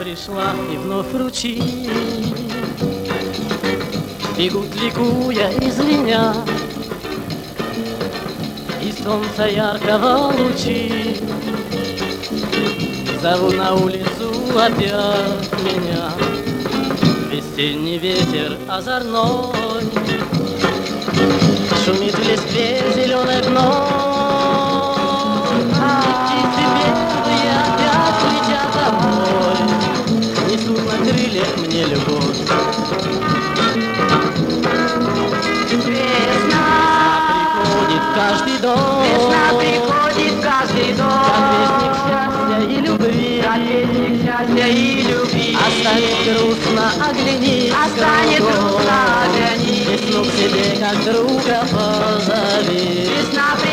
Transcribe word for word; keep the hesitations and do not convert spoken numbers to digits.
пришла, и вновь ручьи бегут, ликуя и звеня, и солнца яркого лучи зовут на улицу опять меня. Весенний ветер озорной шумит в листве зеленой вновь, и тебе опять летят домой, несут на крыльях мне любовь. Весна приходит в каждый дом, Весна приходит в каждый дом, как вестник счастья и любви, как вестник счастья и любви. Останет грустно, оглянись Останет кругом, грустно, оглянись. весну к себе как друга позови. Весна